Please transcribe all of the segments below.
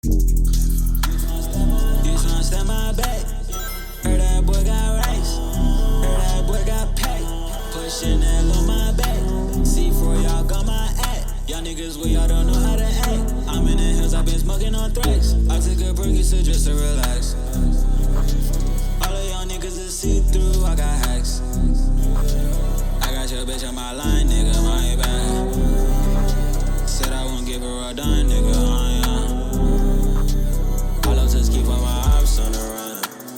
You tryna stand my back. Heard that boy got rice. Heard that boy got paid. Pushing that on my back. C4, y'all got my act. Y'all niggas, well, y'all don't know how to act. I'm in the hills, I've been smoking on threats. I took a Percocet just to relax. All of y'all niggas is see-through, I got hacks. I got your bitch on my line, nigga, my bad. Said I won't give her a dime, nigga, I love to keep all my ops on the run.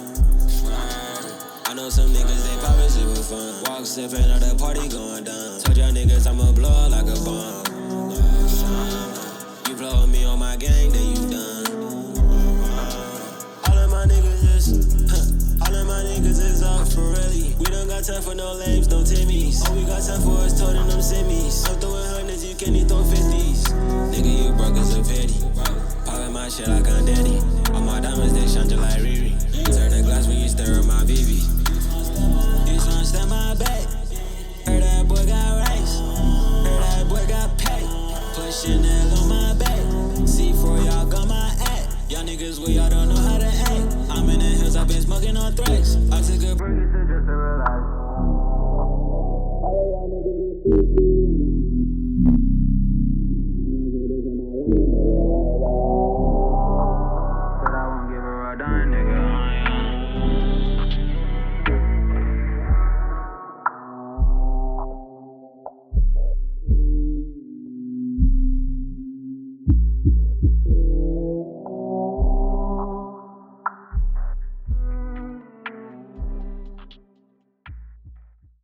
I know some niggas, they poppin' shit for fun. Walk sippin' at the party going down. Told y'all niggas I'ma blow up like a bomb. You blow with me on my gang, then you done. All of my niggas is up for really. We don't got time for no lames, no Timmies. All we got time for is toting them simmies. I'm throwing hundreds, you can't even throw 50s. Nigga, you broke as a pity. Poppin' my shit like I'm daddy. All my diamonds, they shine just like Riri. Turn the glass when you stare at my BB. You tryna stand my back. Heard that boy got rice. Heard that boy got paid. Pushing that on my back. C4, y'all got my act. Y'all niggas, well, y'all don't know how to act. I'm in the hills, I've been smoking on threats. I took a Percocet just to relax. All y'all niggas